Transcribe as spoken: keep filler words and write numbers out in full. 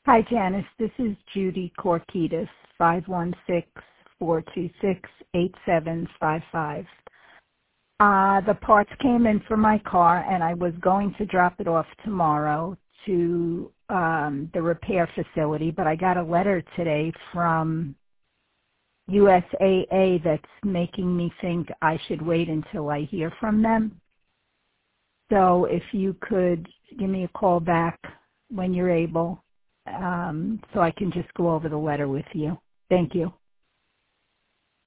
Hi, Janice. This is Judy Korkitis, five one six, four two six, eight seven five five. Uh, the parts came in for my car, and I was going to drop it off tomorrow to um, the repair facility, but I got a letter today from U S A A that's making me think I should wait until I hear from them. So if you could give me a call back when you're able, um, so I can just go over the letter with you. Thank you.